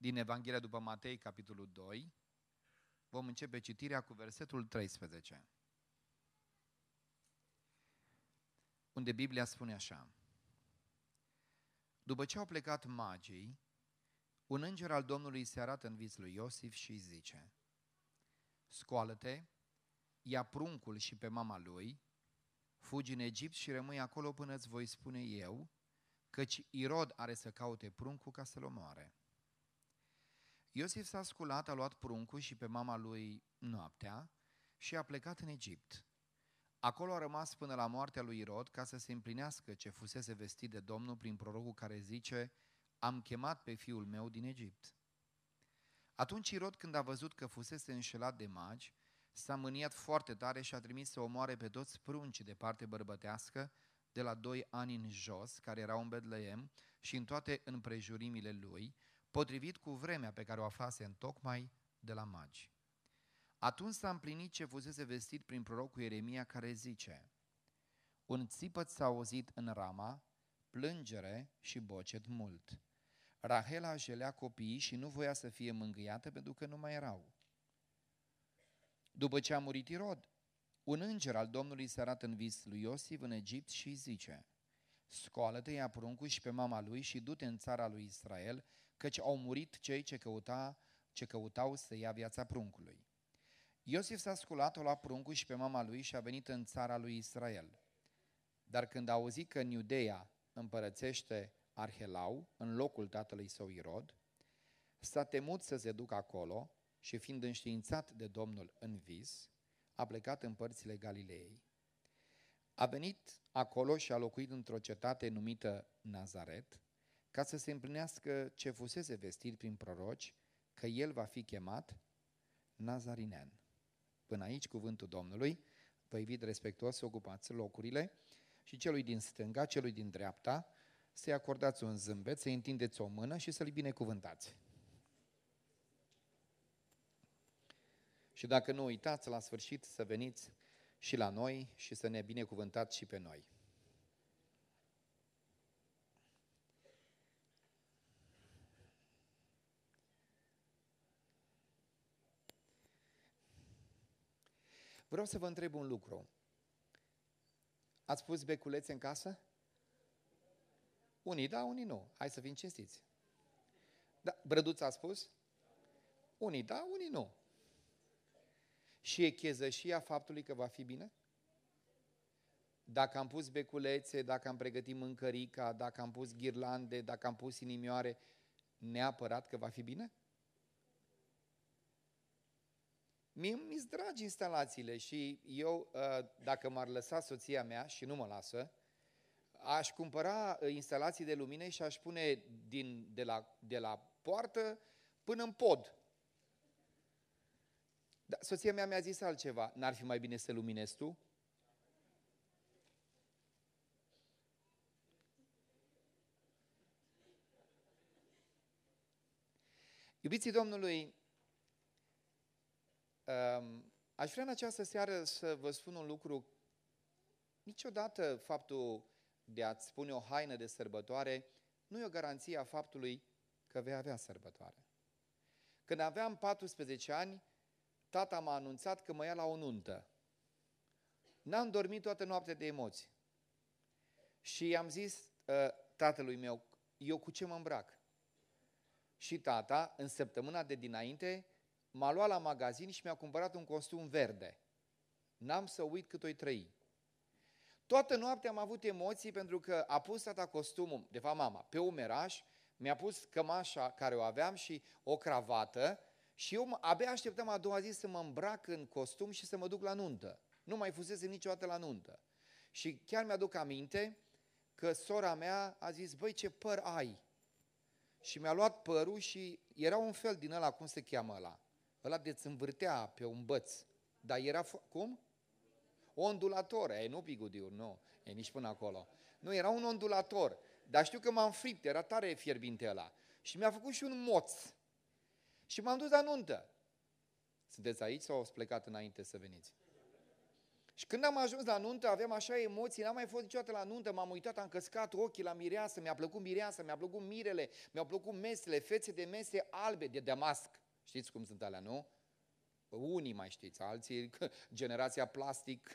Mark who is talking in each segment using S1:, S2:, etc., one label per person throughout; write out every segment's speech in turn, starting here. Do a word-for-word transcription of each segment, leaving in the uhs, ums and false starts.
S1: din Evanghelia după Matei, capitolul doi. Vom începe citirea cu versetul treisprezece, unde Biblia spune așa: După ce au plecat magii, un înger al Domnului se arată în vis lui Iosif și îi zice: Scoală-te, ia pruncul și pe mama lui, fugi în Egipt și rămâi acolo până îți voi spune eu, căci Irod are să caute pruncul ca să-l omoare. Iosif s-a sculat, a luat pruncul și pe mama lui noaptea și a plecat în Egipt. Acolo a rămas până la moartea lui Irod, ca să se împlinească ce fusese vestit de Domnul prin prorocul care zice: Am chemat pe fiul meu din Egipt. Atunci Irod, când a văzut că fusese înșelat de magi, s-a mâniat foarte tare și a trimis să omoare pe toți pruncii de parte bărbătească de la doi ani în jos, care erau în Betleem și în toate împrejurimile lui, potrivit cu vremea pe care o aflase întocmai de la magi. Atunci s-a împlinit ce fusese vestit prin prorocul Ieremia, care zice: Un țipăt s-a auzit în Rama, plângere și bocet mult. Rahela jelea copiii și nu voia să fie mângâiată pentru că nu mai erau. După ce a murit Irod, un înger al Domnului se arată în vis lui Iosif în Egipt și îi zice: Scoală-te, ia pruncul și pe mama lui și du-te în țara lui Israel, căci au murit cei ce, căuta, ce căutau să ia viața pruncului. Iosif s-a sculat, a luat pruncul și pe mama lui și a venit în țara lui Israel. Dar când a auzit că în Iudeea împărățește Arhelau, în locul tatălui său Irod, s-a temut să se ducă acolo și, fiind înștiințat de Domnul în vis, a plecat în părțile Galileei. A venit acolo și a locuit într-o cetate numită Nazaret, ca să se împlinească ce fusese vestit prin proroci, că el va fi chemat Nazarinean. Până aici cuvântul Domnului. Vă invit respectuos să ocupați locurile și celui din stânga, celui din dreapta, să-i acordați un zâmbet, să-i întindeți o mână și să-l binecuvântați. Și dacă nu uitați, la sfârșit să veniți și la noi și să ne binecuvântați și pe noi. Vreau să vă întreb un lucru. Ați pus beculețe în casă? Unii da, unii nu. Hai să fim cinstiți. Da, Brăduța a spus? Unii da, unii nu. Și e chezășia faptului că va fi bine? Dacă am pus beculețe, dacă am pregătit mâncărica, dacă am pus ghirlande, dacă am pus inimioare, neapărat că va fi bine? Mie mi-s dragi instalațiile și eu, dacă m-ar lăsa soția mea, și nu mă lasă, aș cumpăra instalații de lumină și aș pune din, de, la, de la poartă până în pod. Dar soția mea mi-a zis altceva: n-ar fi mai bine să luminezi tu? Iubiții Domnului, aș vrea în această seară să vă spun un lucru. Niciodată faptul de a-ți spune o haină de sărbătoare nu e o garanție a faptului că vei avea sărbătoare. Când aveam paisprezece ani, tata m-a anunțat că mă ia la o nuntă. N-am dormit toată noaptea de emoții. Și i-am zis tatălui meu: eu cu ce mă îmbrac? Și tata, în săptămâna de dinainte, m-a luat la magazin și mi-a cumpărat un costum verde. N-am să uit cât o-i trăi. Toată noaptea am avut emoții pentru că a pus tata costumul, de fapt mama, pe umeraș, mi-a pus cămașa care o aveam și o cravată și eu abia așteptam a doua zi să mă îmbrac în costum și să mă duc la nuntă. Nu mai fusese niciodată la nuntă. Și chiar mi-aduc aminte că sora mea a zis: băi, ce păr ai! Și mi-a luat părul și era un fel din ăla, cum se cheamă ăla? Ăla de-ți învârtea pe un băț. Dar era, cum? Ondulator, e, nu bigudiuri, nu, e nici până acolo. Nu, era un ondulator, dar știu că m-am fript, era tare fierbinte ăla. Și mi-a făcut și un moț. Și m-am dus la nuntă. Sunteți aici sau ați plecat înainte să veniți? Și când am ajuns la nuntă, aveam așa emoții, n-am mai fost niciodată la nuntă, m-am uitat, am căscat ochii la mireasă, mi-a plăcut mireasă, mi-a plăcut mirele, mi-au plăcut mesele, fețe de mese albe, de damasc. Știți cum sunt alea, nu? Unii mai știți, alții, generația plastic.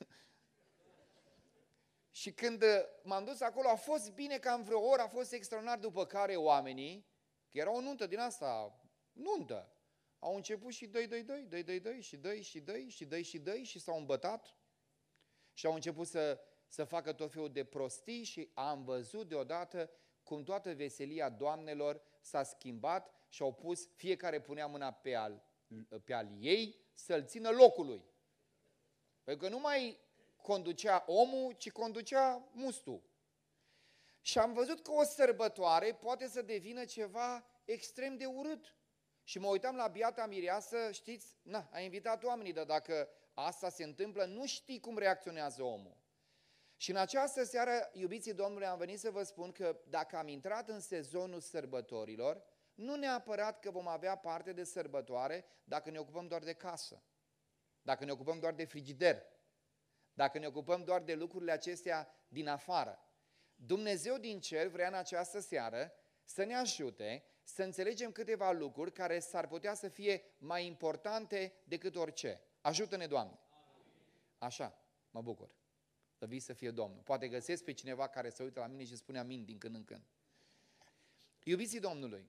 S1: Și când m-am dus acolo, a fost bine, cam vreo oră, a fost extraordinar, după care oamenii, că era o nuntă din asta, nuntă, au început și doi, doi, doi, doi, doi, doi, și doi, și doi, și doi, și doi, și s-au îmbătat și au început să, să facă tot felul de prostii și am văzut deodată cum toată veselia doamnelor s-a schimbat și au pus, fiecare punea mâna pe al, pe al ei să-l țină locului. Pentru că nu mai conducea omul, ci conducea mustul. Și am văzut că o sărbătoare poate să devină ceva extrem de urât. Și mă uitam la biata mireasă, știți, na, a invitat oamenii, dar dacă asta se întâmplă, nu știi cum reacționează omul. Și în această seară, iubiții Domnului, am venit să vă spun că dacă am intrat în sezonul sărbătorilor, nu neapărat că vom avea parte de sărbătoare dacă ne ocupăm doar de casă, dacă ne ocupăm doar de frigider, dacă ne ocupăm doar de lucrurile acestea din afară. Dumnezeu din cer vrea în această seară să ne ajute să înțelegem câteva lucruri care s-ar putea să fie mai importante decât orice. Ajută-ne, Doamne! Așa, mă bucur. Să vii să fie Domnul. Poate găsesc pe cineva care se uită la mine și spune amin din când în când. Iubiții Domnului,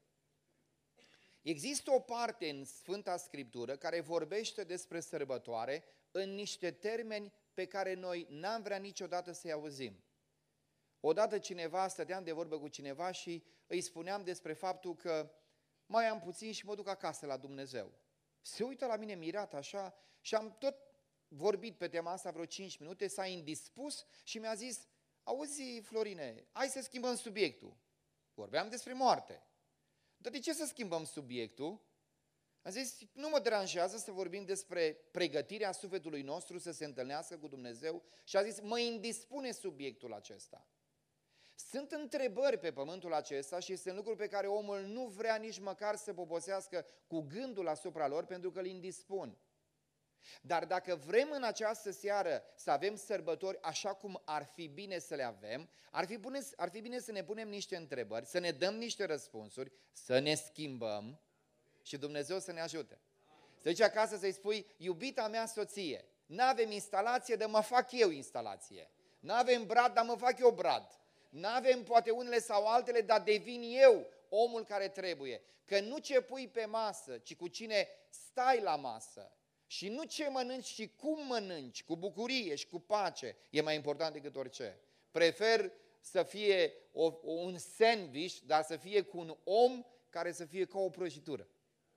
S1: există o parte în Sfânta Scriptură care vorbește despre sărbătoare în niște termeni pe care noi n-am vrea niciodată să-i auzim. Odată cineva, stăteam de vorbă cu cineva și îi spuneam despre faptul că mai am puțin și mă duc acasă la Dumnezeu. Se uită la mine mirat așa și am tot vorbit pe tema asta vreo cinci minute, s-a indispus și mi-a zis, auzi Florine, hai să schimbăm subiectul. Vorbeam despre moarte. Dar de ce să schimbăm subiectul? Am zis, nu mă deranjează să vorbim despre pregătirea sufletului nostru să se întâlnească cu Dumnezeu și a zis, mă indispune subiectul acesta. Sunt întrebări pe pământul acesta și sunt lucruri pe care omul nu vrea nici măcar să poposească cu gândul asupra lor pentru că îl indispun. Dar dacă vrem în această seară să avem sărbători așa cum ar fi bine să le avem, ar fi, bune, ar fi bine să ne punem niște întrebări, să ne dăm niște răspunsuri, să ne schimbăm și Dumnezeu să ne ajute. Să duci acasă să-i spui, iubita mea soție, n-avem instalație, dar mă fac eu instalație. N-avem brad, dar mă fac eu brad. N-avem poate unele sau altele, dar devin eu omul care trebuie. Că nu ce pui pe masă, ci cu cine stai la masă. Și nu ce mănânci și cum mănânci, cu bucurie și cu pace, e mai important decât orice. Prefer să fie o, un sandwich, dar să fie cu un om care să fie ca o prăjitură.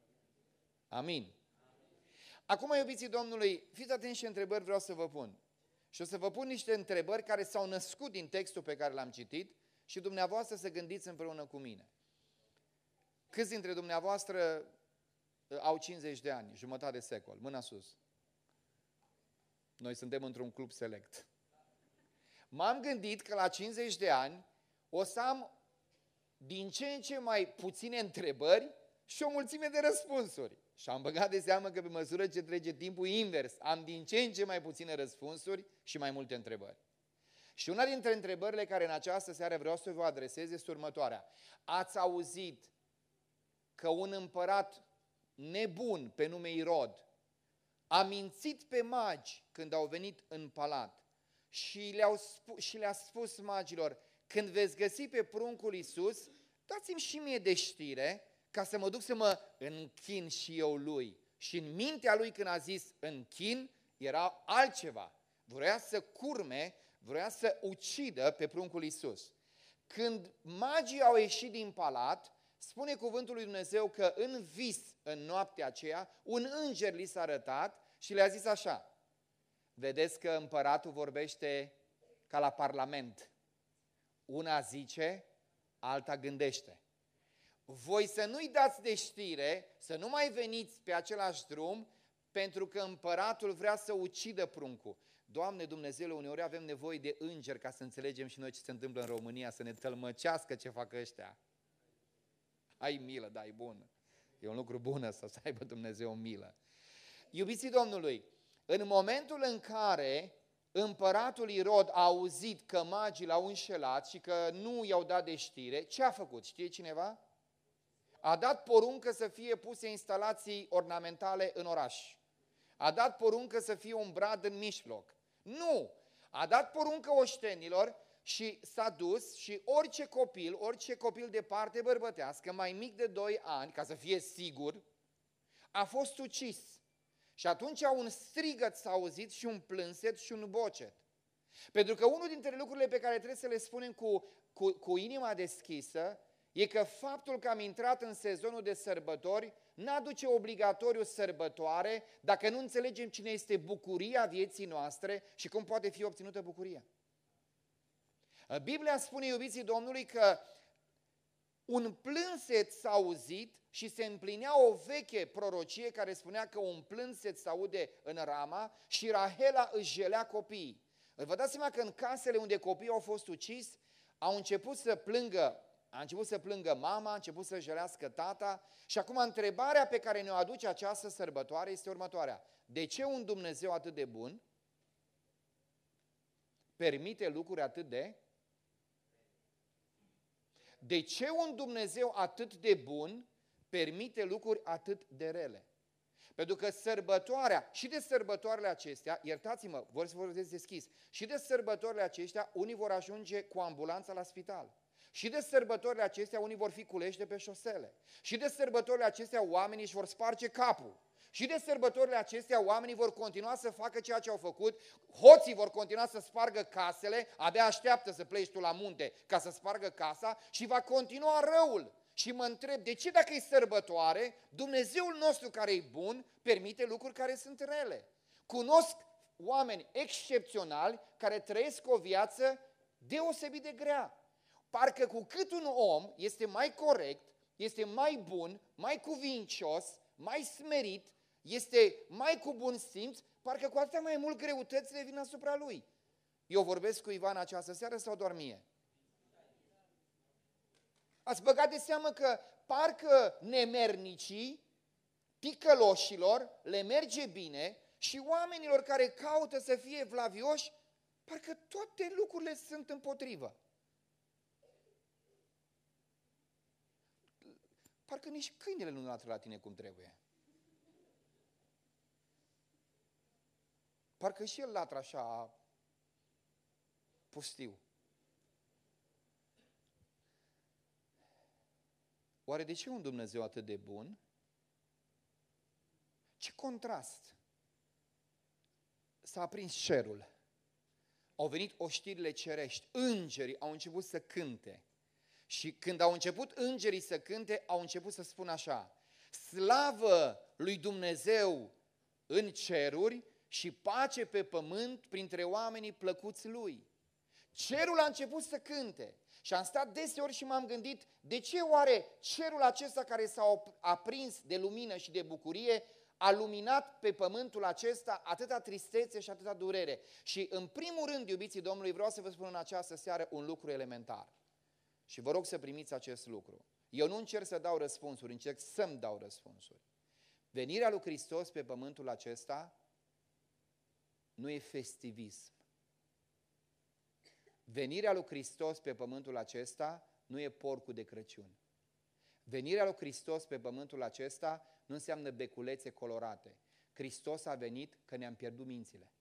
S1: Amin. Acum, iubiții Domnului, fiți atenți ce întrebări vreau să vă pun. Și o să vă pun niște întrebări care s-au născut din textul pe care l-am citit și dumneavoastră să gândiți împreună cu mine. Câți dintre dumneavoastră au cincizeci de ani, jumătate de secol? Mâna sus. Noi suntem într-un club select. M-am gândit că la cincizeci de ani o să am din ce în ce mai puține întrebări și o mulțime de răspunsuri. Și am băgat de seamă că pe măsură ce trece timpul invers, am din ce în ce mai puține răspunsuri și mai multe întrebări. Și una dintre întrebările care în această seară vreau să vă adresez este următoarea. Ați auzit că un împărat nebun pe nume Irod a mințit pe magi când au venit în palat și le-a spus, și le-a spus magilor, când veți găsi pe pruncul Iisus, dați-mi și mie de știre ca să mă duc să mă închin și eu lui. Și în mintea lui când a zis închin, era altceva. Vrea să curme, vrea să ucidă pe pruncul Iisus. Când magii au ieșit din palat, spune cuvântul lui Dumnezeu că în vis, în noaptea aceea, un înger li s-a arătat și le-a zis așa, vedeți că împăratul vorbește ca la parlament. Una zice, alta gândește. Voi să nu-i dați de știre, să nu mai veniți pe același drum, pentru că împăratul vrea să ucidă pruncul. Doamne Dumnezeule, uneori avem nevoie de îngeri ca să înțelegem și noi ce se întâmplă în România, să ne tălmăcească ce fac ăștia. Ai milă, da, e bun. E un lucru bun să aibă Dumnezeu milă. Iubiții Domnului, în momentul în care împăratul Irod a auzit că magii l-au înșelat și că nu i-au dat de știre, ce a făcut? Știe cineva? A dat poruncă să fie puse instalații ornamentale în oraș. A dat poruncă să fie un brad în mijloc. Nu! A dat poruncă oștenilor și s-a dus și orice copil, orice copil de parte bărbătească, mai mic de doi ani, ca să fie sigur, a fost ucis. Și atunci un strigăt s-a auzit și un plânset și un bocet. Pentru că unul dintre lucrurile pe care trebuie să le spunem cu, cu, cu inima deschisă e că faptul că am intrat în sezonul de sărbători n-aduce obligatoriu sărbătoare dacă nu înțelegem cine este bucuria vieții noastre și cum poate fi obținută bucuria. Biblia spune, iubiții Domnului, că un plânset s-a auzit și se împlinea o veche prorocie care spunea că un plânset se aude în Rama și Rahela își jelea copiii. Vă dați seama că în casele unde copiii au fost ucis, au început să plângă, a început să plângă mama, a început să jelească tata și acum întrebarea pe care ne-o aduce această sărbătoare este următoarea. De ce un Dumnezeu atât de bun permite lucruri atât de... De ce un Dumnezeu atât de bun permite lucruri atât de rele? Pentru că sărbătoarea, și de sărbătoarele acestea, iertați-mă, vor să vorbesc deschis, și de sărbătoarele acestea, unii vor ajunge cu ambulanța la spital. Și de sărbătorile acestea, unii vor fi culeși de pe șosele. Și de sărbătorile acestea, oamenii își vor sparge capul. Și de sărbătorile acestea, oamenii vor continua să facă ceea ce au făcut, hoții vor continua să spargă casele, abia așteaptă să pleci tu la munte ca să spargă casa și va continua răul. Și mă întreb, de ce dacă e sărbătoare, Dumnezeul nostru care e bun, permite lucruri care sunt rele? Cunosc oameni excepționali care trăiesc o viață deosebit de grea. Parcă cu cât un om este mai corect, este mai bun, mai cuvincios, mai smerit, este mai cu bun simț, parcă cu atât mai mult greutățile vin asupra lui. Eu vorbesc cu Ivan această seară sau doar mie? Ați băgat de seamă că parcă nemernicii, ticăloșilor, le merge bine și oamenilor care caută să fie vlavioși, parcă toate lucrurile sunt împotrivă. Parcă nici câinele nu latră la tine cum trebuie. Parcă și el latră așa pustiu. Oare de ce un Dumnezeu atât de bun? Ce contrast! S-a aprins cerul. Au venit oștirile cerești. Îngerii au început să cânte. Și când au început îngerii să cânte, au început să spună așa: slavă lui Dumnezeu în ceruri și pace pe pământ printre oamenii plăcuți lui. Cerul a început să cânte. Și am stat deseori și m-am gândit, de ce oare cerul acesta care s-a aprins de lumină și de bucurie a luminat pe pământul acesta atâta tristețe și atâta durere? Și în primul rând, iubiții Domnului, vreau să vă spun în această seară un lucru elementar. Și vă rog să primiți acest lucru. Eu nu încerc să dau răspunsuri, încerc să-mi dau răspunsuri. Venirea lui Hristos pe pământul acesta nu e festivism. Venirea lui Hristos pe pământul acesta nu e porcul de Crăciun. Venirea lui Hristos pe pământul acesta nu înseamnă beculețe colorate. Hristos a venit că ne-am pierdut mințile.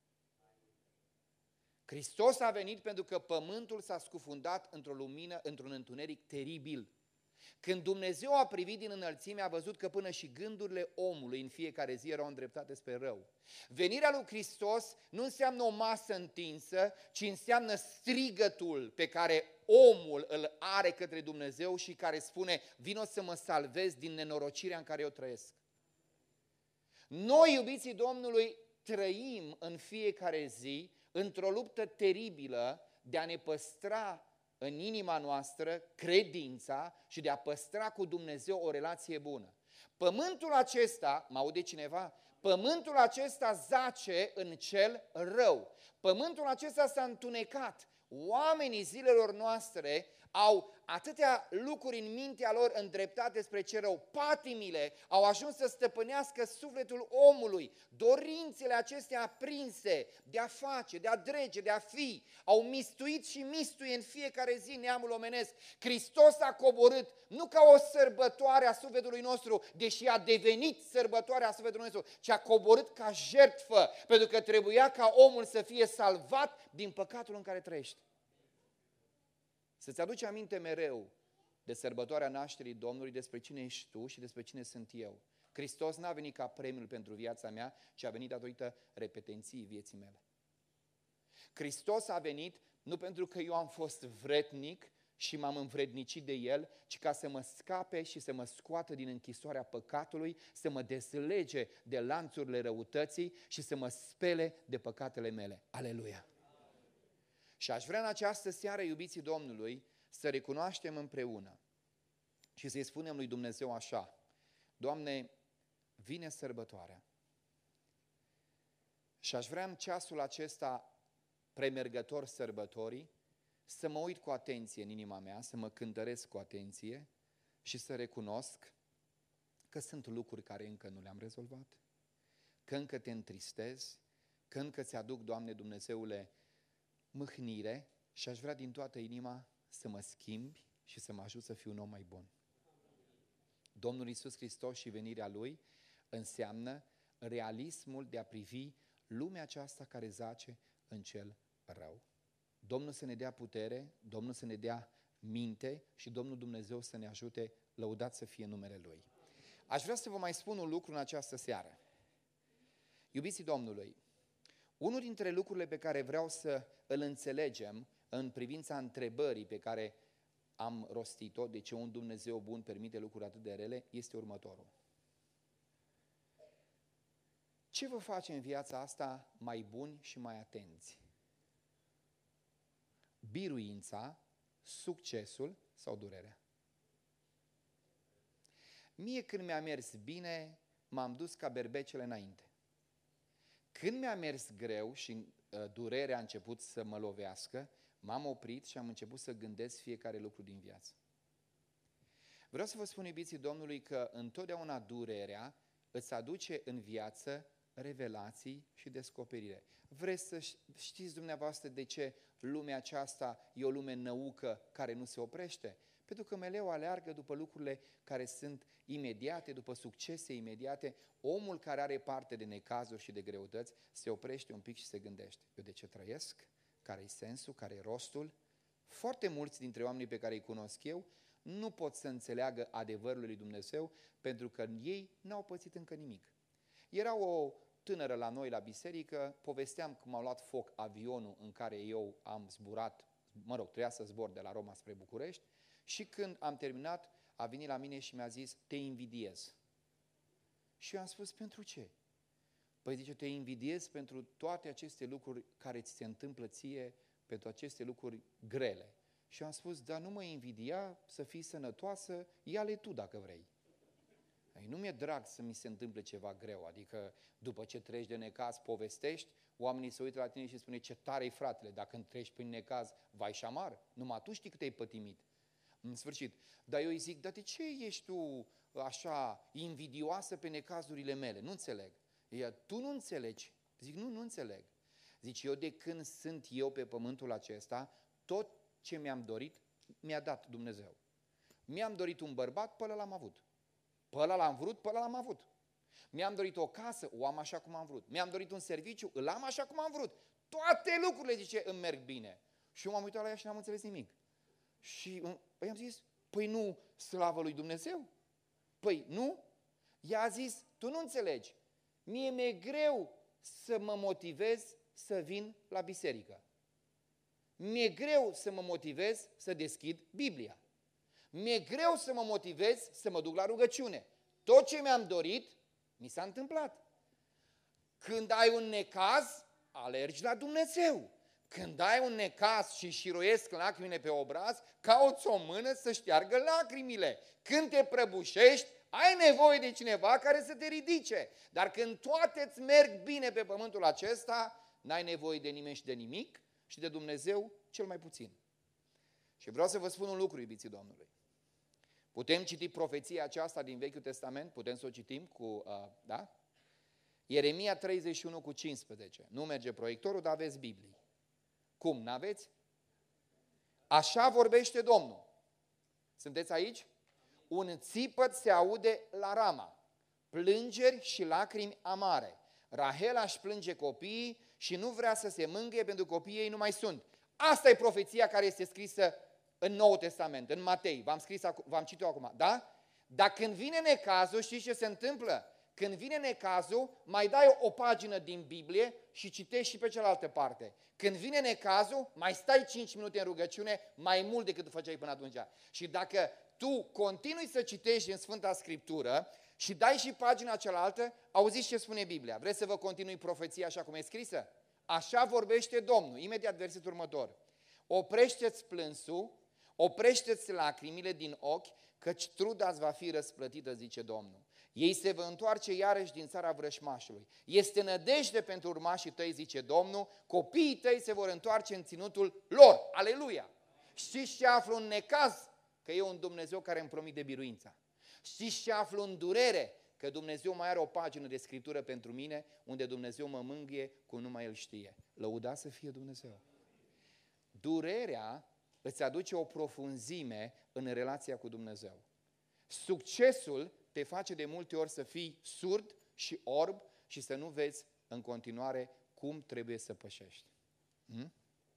S1: Hristos a venit pentru că pământul s-a scufundat într-o lumină, într-un întuneric teribil. Când Dumnezeu a privit din înălțime, a văzut că până și gândurile omului în fiecare zi erau îndreptate spre rău. Venirea lui Hristos nu înseamnă o masă întinsă, ci înseamnă strigătul pe care omul îl are către Dumnezeu și care spune: vino să mă salvez din nenorocirea în care eu trăiesc. Noi, iubiții Domnului, trăim în fiecare zi într-o luptă teribilă de a ne păstra în inima noastră credința și de a păstra cu Dumnezeu o relație bună. Pământul acesta, mă aude cineva? Pământul acesta zace în cel rău. Pământul acesta s-a întunecat. Oamenii zilelor noastre au atâtea lucruri în mintea lor îndreptate spre ce rău. Patimile au ajuns să stăpânească sufletul omului. Dorințele acestea aprinse de a face, de a drege, de a fi, au mistuit și mistuie în fiecare zi neamul omenesc. Hristos a coborât nu ca o sărbătoare a sufletului nostru, deși a devenit sărbătoarea sufletului nostru, ci a coborât ca jertfă, pentru că trebuia ca omul să fie salvat din păcatul în care trăiește. Să-ți aduci aminte mereu de sărbătoarea nașterii Domnului, despre cine ești tu și despre cine sunt eu. Hristos n-a venit ca premiul pentru viața mea, ci a venit datorită repetenției vieții mele. Hristos a venit nu pentru că eu am fost vretnic și m-am învrednicit de El, ci ca să mă scape și să mă scoată din închisoarea păcatului, să mă deslege de lanțurile răutății și să mă spele de păcatele mele. Aleluia! Și aș vrea în această seară, iubiții Domnului, să recunoaștem împreună și să-i spunem lui Dumnezeu așa: Doamne, vine sărbătoarea și aș vrea în ceasul acesta premergător sărbătorii să mă uit cu atenție în inima mea, să mă cântăresc cu atenție și să recunosc că sunt lucruri care încă nu le-am rezolvat, că încă te întristez, că încă ți-aduc, Doamne Dumnezeule, mâhnire și aș vrea din toată inima să mă schimbi și să mă ajut să fiu un om mai bun. Domnul Iisus Hristos și venirea Lui înseamnă realismul de a privi lumea aceasta care zace în cel rău. Domnul să ne dea putere, Domnul să ne dea minte și Domnul Dumnezeu să ne ajute, lăudat să fie numele Lui. Aș vrea să vă mai spun un lucru în această seară. Iubiții Domnului, unul dintre lucrurile pe care vreau să îl înțelegem în privința întrebării pe care am rostit-o, de ce un Dumnezeu bun permite lucruri atât de rele, este următorul. Ce vă face în viața asta mai buni și mai atenți? Biruința, succesul sau durerea? Mie când mi-a mers bine, m-am dus ca berbecele înainte. Când mi-a mers greu și uh, durerea a început să mă lovească, m-am oprit și am început să gândesc fiecare lucru din viață. Vreau să vă spun, iubiții Domnului, că întotdeauna durerea îți aduce în viață revelații și descoperire. Vreți să știți dumneavoastră de ce lumea aceasta e o lume năucă care nu se oprește? Pentru că mereu aleargă după lucrurile care sunt imediate, după succese imediate. Omul care are parte de necazuri și de greutăți se oprește un pic și se gândește: eu de ce trăiesc? Care-i sensul? Care-i rostul? Foarte mulți dintre oamenii pe care îi cunosc eu nu pot să înțeleagă adevărul lui Dumnezeu pentru că ei n-au pățit încă nimic. Era o tânără la noi la biserică, povesteam cum a luat foc avionul în care eu am zburat, mă rog, trebuia să zbor de la Roma spre București, și când am terminat, a venit la mine și mi-a zis: te invidiez. Și eu am spus: pentru ce? Păi zice: te invidiez pentru toate aceste lucruri care ți se întâmplă ție, pentru aceste lucruri grele. Și eu am spus: dar nu mă invidia, să fii sănătoasă, ia-le tu dacă vrei. Nu mi-e drag să mi se întâmple ceva greu, adică după ce treci de necaz, povestești, oamenii se uită la tine și spune: ce tare-i, fratele, dacă îmi treci prin necaz, vai și amar, numai tu știi cât ai pătimit. În sfârșit, dar eu îi zic: dar de ce ești tu așa invidioasă pe necazurile mele? Nu înțeleg. Ea: tu nu înțelegi. Zic: nu, nu înțeleg. Zici: eu de când sunt eu pe pământul acesta, tot ce mi-am dorit, mi-a dat Dumnezeu. Mi-am dorit un bărbat, pe ăla l-am avut. Pe ăla l-am vrut, pe ăla l-am avut. Mi-am dorit o casă, o am așa cum am vrut. Mi-am dorit un serviciu, îl am așa cum am vrut. Toate lucrurile, zice, îmi merg bine. Și eu m-am uitat la ea și n-am înțeles nimic. Și i-am zis: păi nu, slavă lui Dumnezeu? Păi nu? Ea a zis: tu nu înțelegi. Mie mi-e greu să mă motivez să vin la biserică. Mi-e greu să mă motivez să deschid Biblia. Mi-e greu să mă motivez să mă duc la rugăciune. Tot ce mi-am dorit, mi s-a întâmplat. Când ai un necaz, alergi la Dumnezeu. Când ai un necaz și șiroiesc lacrimile pe obraz, cauți o mână să șteargă lacrimile. Când te prăbușești, ai nevoie de cineva care să te ridice. Dar când toate îți merg bine pe pământul acesta, n-ai nevoie de nimeni și de nimic și de Dumnezeu cel mai puțin. Și vreau să vă spun un lucru, iubiții Domnului. Putem citi profeția aceasta din Vechiul Testament? Putem să o citim cu, uh, da? Ieremia treizeci și unu cu cincisprezece. Nu merge proiectorul, dar aveți Biblie. Cum, n-aveți? Așa vorbește Domnul. Sunteți aici? Un țipăt se aude la Rama, plângeri și lacrimi amare. Rahela își plânge copiii și nu vrea să se mângâie pentru că copiii ei nu mai sunt. Asta e profeția care este scrisă în Noul Testament, în Matei. V-am scris, v-am citit acum, da? Dar când vine necazul, știți ce se întâmplă? Când vine necazul, mai dai o pagină din Biblie și citești și pe cealaltă parte. Când vine necazul, mai stai cinci minute în rugăciune, mai mult decât făceai până atunci. Și dacă tu continui să citești în Sfânta Scriptură și dai și pagina cealaltă, auziți ce spune Biblia. Vreți să vă continui profeția așa cum e scrisă? Așa vorbește Domnul. Imediat versetul următor. Oprește-ți plânsul, oprește-ți lacrimile din ochi, căci truda-ți va fi răsplătită, zice Domnul. Ei se vor întoarce iarăși din țara vrășmașului. Este nădejde pentru urmașii tăi, zice Domnul, copiii tăi se vor întoarce în ținutul lor. Aleluia! Știți ce aflu în necaz? Că e un Dumnezeu care îmi promite biruința. Știți ce aflu în durere? Că Dumnezeu mai are o pagină de Scriptură pentru mine, unde Dumnezeu mă mângâie cum numai El știe. Lăudat să fie Dumnezeu! Durerea îți aduce o profunzime în relația cu Dumnezeu. Succesul te face de multe ori să fii surd și orb și să nu vezi în continuare cum trebuie să pășești. Hmm?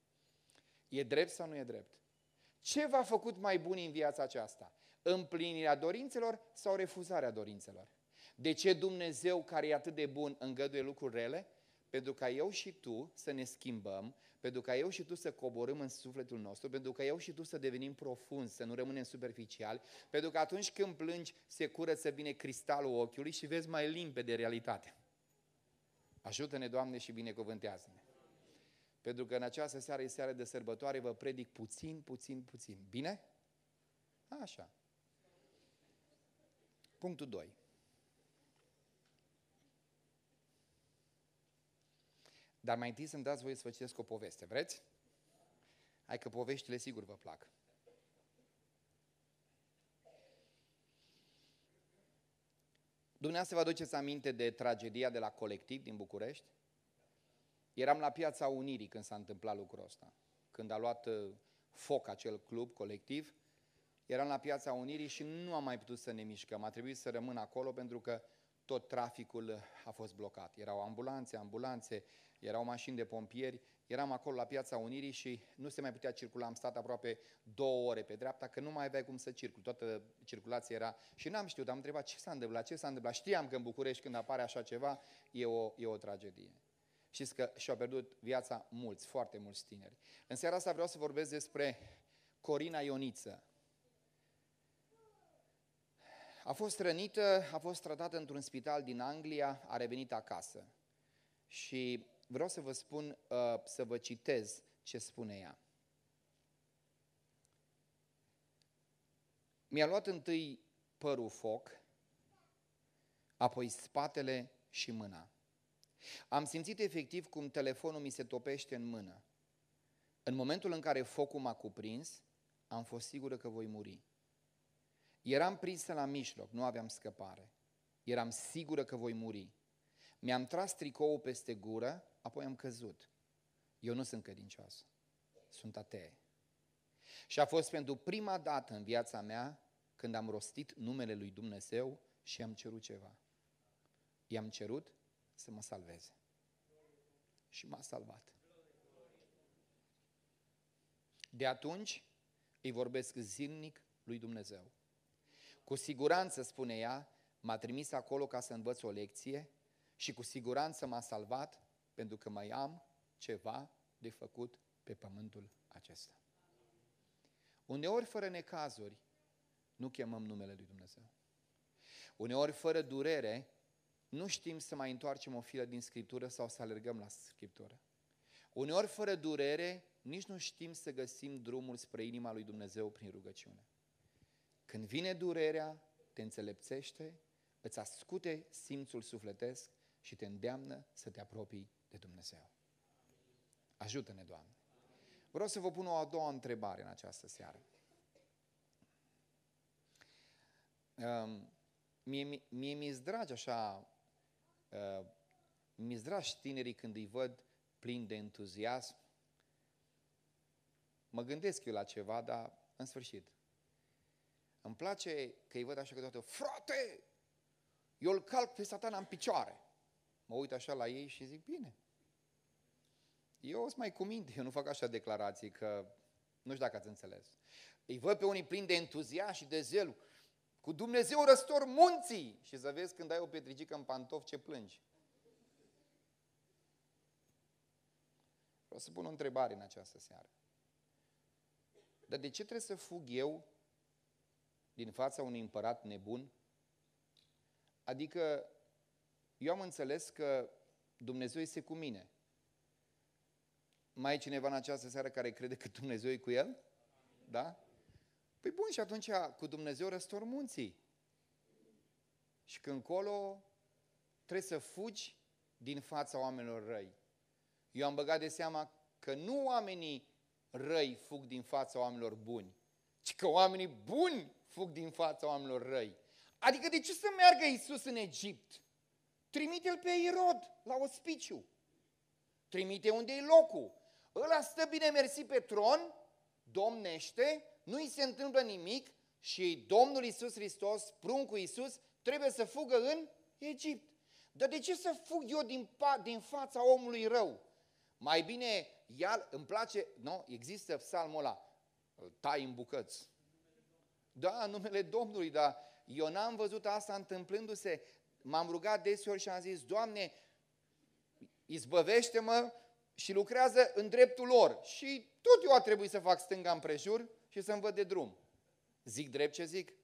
S1: E drept sau nu e drept? Ce v-a făcut mai bun în viața aceasta? Împlinirea dorințelor sau refuzarea dorințelor? De ce Dumnezeu, care e atât de bun, îngăduie lucruri rele? Pentru ca eu și tu să ne schimbăm, pentru ca eu și tu să coborâm în sufletul nostru, pentru ca eu și tu să devenim profunzi, să nu rămânem superficiali, pentru că atunci când plângi se curăță bine cristalul ochiului și vezi mai limpede realitatea. Ajută-ne, Doamne, și binecuvântează-ne. Pentru că în această seară e seară de sărbătoare, vă predic puțin, puțin, puțin. Bine? Așa. Punctul doi. Dar mai întâi să-mi dați voie să vă citesc o poveste. Vreți? Hai că poveștile sigur vă plac. Dumneavoastră vă aduceți aminte de tragedia de la Colectiv din București? Eram la Piața Unirii când s-a întâmplat lucrul ăsta. Când a luat foc acel club Colectiv, eram la Piața Unirii și nu am mai putut să ne mișcăm. A trebuit să rămân acolo pentru că tot traficul a fost blocat. Erau ambulanțe, ambulanțe, erau mașini de pompieri, eram acolo la Piața Unirii și nu se mai putea circula. Am stat aproape două ore pe dreapta, că nu mai aveai cum să circul. Toată circulația era... Și n-am știut, am întrebat ce s-a întâmplat, ce s-a întâmplat. Știam că în București, când apare așa ceva, e o, e o tragedie. Știți că și-au pierdut viața mulți, foarte mulți tineri. În seara asta vreau să vorbesc despre Corina Ioniță. A fost rănită, a fost tratată într-un spital din Anglia, a revenit acasă. Și vreau să vă spun, să vă citez ce spune ea. Mi-a luat întâi părul foc, apoi spatele și mâna. Am simțit efectiv cum telefonul mi se topește în mână. În momentul în care focul m-a cuprins, am fost sigură că voi muri. Eram prinsă la mijloc, nu aveam scăpare. Eram sigură că voi muri. Mi-am tras tricoul peste gură, apoi am căzut. Eu nu sunt credincioasă, sunt atee. Și a fost pentru prima dată în viața mea când am rostit numele lui Dumnezeu și am cerut ceva. I-am cerut să mă salveze. Și m-a salvat. De atunci îi vorbesc zilnic lui Dumnezeu. Cu siguranță, spune ea, m-a trimis acolo ca să învăț o lecție și cu siguranță m-a salvat pentru că mai am ceva de făcut pe pământul acesta. Uneori, fără necazuri, nu chemăm numele lui Dumnezeu. Uneori, fără durere, nu știm să mai întoarcem o filă din Scriptură sau să alergăm la Scriptură. Uneori, fără durere, nici nu știm să găsim drumul spre inima lui Dumnezeu prin rugăciune. Când vine durerea, te înțelepțește, îți ascute simțul sufletesc și te îndeamnă să te apropii de Dumnezeu. Ajută-ne, Doamne! Vreau să vă pun o a doua întrebare în această seară. Um, mie, mie mi-s dragi așa, uh, mi-s dragi tinerii când îi văd plini de entuziasm. Mă gândesc eu la ceva, dar în sfârșit. Îmi place că îi văd așa câteodată, frate, eu îl calc pe Satana în picioare. Mă uit așa la ei și zic, bine. Eu sunt mai cu minte, eu nu fac așa declarații, că nu știu dacă ați înțeles. Îi văd pe unii plini de entuziasm și de zel, cu Dumnezeu răstor munții. Și să vezi când ai o petricică în pantofi ce plângi. Vreau să pun o întrebare în această seară. Dar de ce trebuie să fug eu din fața unui împărat nebun? Adică eu am înțeles că Dumnezeu este cu mine. Mai e cineva în această seară care crede că Dumnezeu e cu el? Da? Păi bun, și atunci cu Dumnezeu răstor munții. Și când încolo trebuie să fugi din fața oamenilor răi. Eu am băgat de seama că nu oamenii răi fug din fața oamenilor buni, ci că oamenii buni fug din fața oamenilor răi. Adică de ce să meargă Iisus în Egipt? Trimite-l pe Irod la ospiciu. Trimite unde e locul. Ăla stă bine mersi pe tron, domnește, nu-i se întâmplă nimic și Domnul Iisus Hristos, pruncul Iisus, trebuie să fugă în Egipt. Dar de ce să fug eu din, din fața omului rău? Mai bine, ia, îmi place, nu, există psalmul ăla, îl tai în bucăți. Da, în numele Domnului, dar eu n-am văzut asta întâmplându-se. M-am rugat deseori și am zis, Doamne, izbăvește-mă și lucrează în dreptul lor. Și tot eu a trebuit să fac stânga împrejur și să-mi văd de drum. Zic drept ce zic?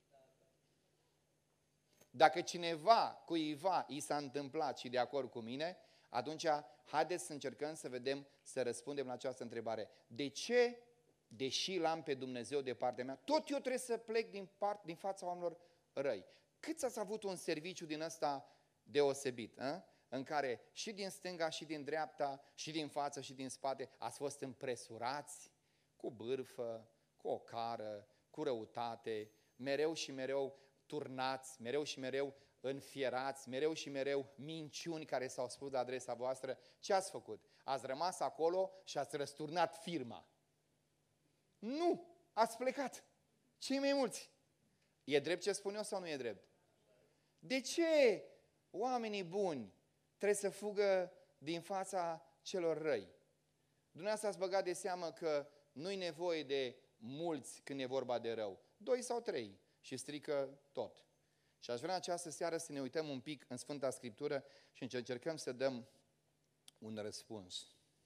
S1: Dacă cineva, cuiva, i s-a întâmplat și de acord cu mine, atunci haideți să încercăm să vedem, să răspundem la această întrebare. De ce, deși l-am pe Dumnezeu de partea mea, tot eu trebuie să plec din, part, din fața oamenilor răi? Câți ați avut un serviciu din ăsta deosebit, a? În care și din stânga, și din dreapta, și din față, și din spate ați fost împresurați cu bârfă, cu ocară, cu răutate, mereu și mereu turnați, mereu și mereu înfierați, mereu și mereu minciuni care s-au spus la adresa voastră. Ce ați făcut? Ați rămas acolo și ați răsturnat firma. Nu! Ați plecat. Cei mai mulți. E drept ce spun eu sau nu e drept? De ce oamenii buni trebuie să fugă din fața celor răi? Dumneavoastră ați băgat de seamă că nu-i nevoie de mulți când e vorba de rău. Doi sau trei și strică tot. Și aș vrea în această seară să ne uităm un pic în Sfânta Scriptură și încercăm să dăm un răspuns.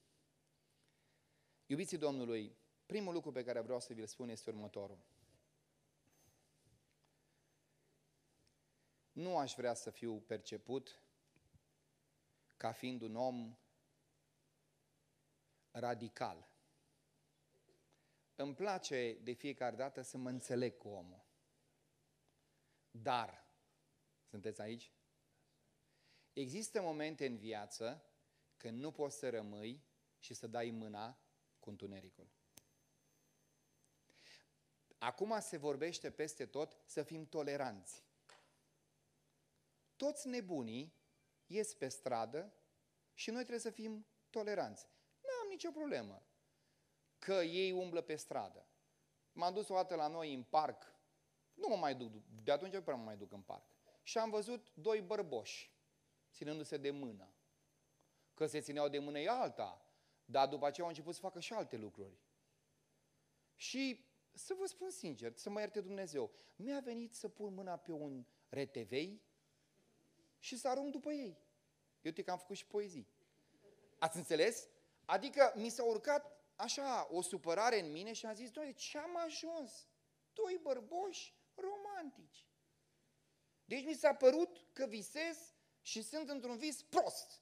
S1: Iubiții Domnului, primul lucru pe care vreau să vi-l spun este următorul. Nu aș vrea să fiu perceput ca fiind un om radical. Îmi place de fiecare dată să mă înțeleg cu omul. Dar, sunteți aici? Există momente în viață când nu poți să rămâi și să dai mâna cu întunericul. Acum se vorbește peste tot să fim toleranți. Toți nebunii ies pe stradă și noi trebuie să fim toleranți. Nu am nicio problemă că ei umblă pe stradă. M-am dus o dată la noi în parc, nu mă mai duc, de atunci nu prea mă mai duc în parc. Și am văzut doi bărboși ținându-se de mână. Că se țineau de mână e alta, dar după aceea au început să facă și alte lucruri. Și să vă spun sincer, să mă ierte Dumnezeu, mi-a venit să pun mâna pe un retevei și să arunc după ei. Eu te că am făcut și poezii. Ați înțeles? Adică mi s-a urcat așa o supărare în mine și am zis, Doamne, ce am ajuns? Doi bărboși romantici. Deci mi s-a părut că visez și sunt într-un vis prost.